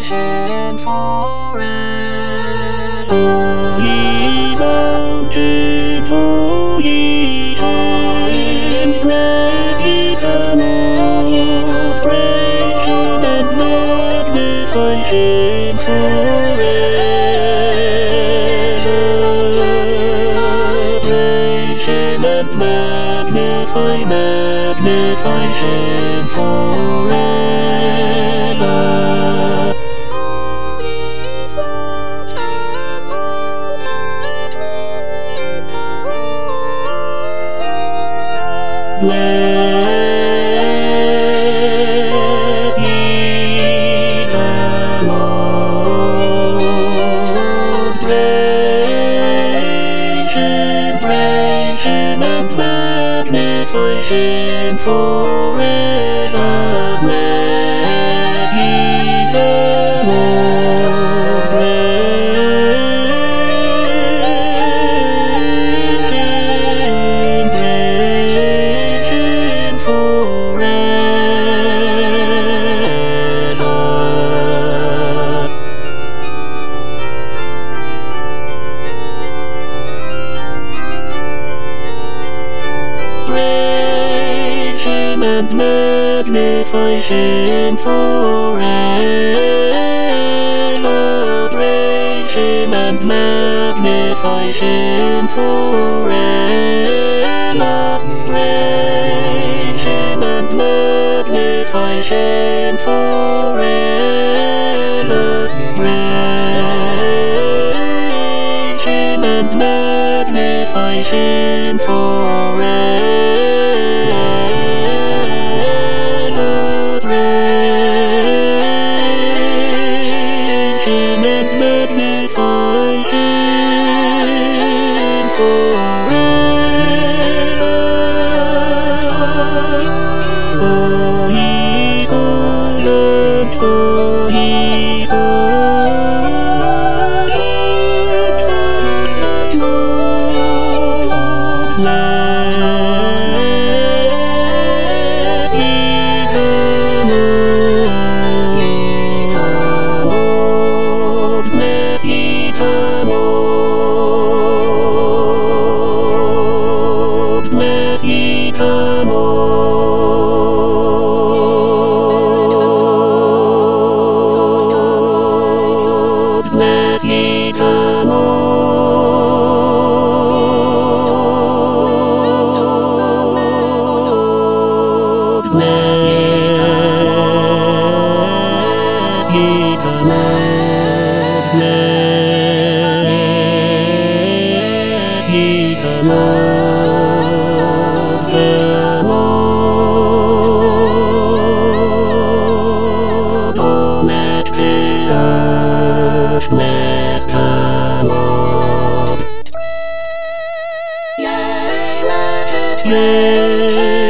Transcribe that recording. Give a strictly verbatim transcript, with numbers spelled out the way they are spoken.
salvation forever. O ye mountains, O ye highlands, praise ye the Lord, praise him and magnify him forever. Praise him and magnify, magnify him forever. Bless ye the Lord, praise him, praise him and magnify him forever. Bless ye the Lord, praise him, praise him forever. Praise him and magnify him forever. Praise him and magnify him forever. Praise him and magnify him forever. Praise him and magnify him forever. Praise him and magnify him forever. O ye silent, O ye silent, bless ye the Lord, bless ye the Lord, bless ye the Lord, bless ye the Lord, bless ye the Lord, bless ye the Lord, the Lord. Oh, let the earth bless the Lord. Yea, let it, yea.